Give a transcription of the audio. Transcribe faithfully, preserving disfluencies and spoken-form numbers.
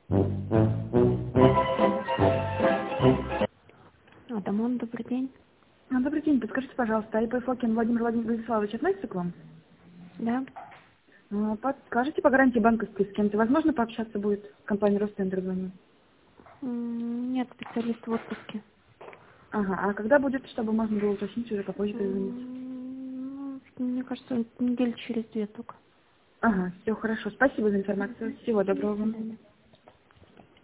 Адамон, добрый день. А, Добрый день, подскажите, пожалуйста, Алипай Фокин Владимир Владиславович относится к вам? Да. А, Подскажите, по гарантии банковской с кем-то возможно пообщаться будет? Компания Ростендер звоню. М, Нет, специалист в отпуске. Ага, а когда будет, чтобы можно было уточнить уже попозже перезвонить? М, ну, Мне кажется, недели через две только. Ага, все хорошо. Спасибо за информацию. Всего До доброго вам. свидания.